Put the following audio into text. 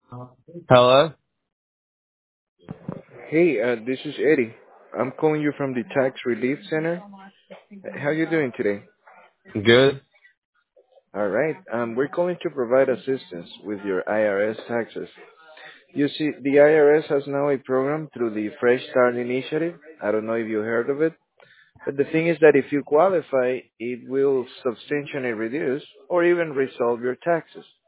Hello? Hey, this is Eddie. I'm calling you from the Tax Relief Center. How you doing today? Good? All right. We're calling to provide assistance with your IRS taxes. You see, the IRS has now a program through the Fresh Start Initiative. I don't know if you heard of it, but the thing is that if you qualify, it will substantially reduce or even resolve your taxes.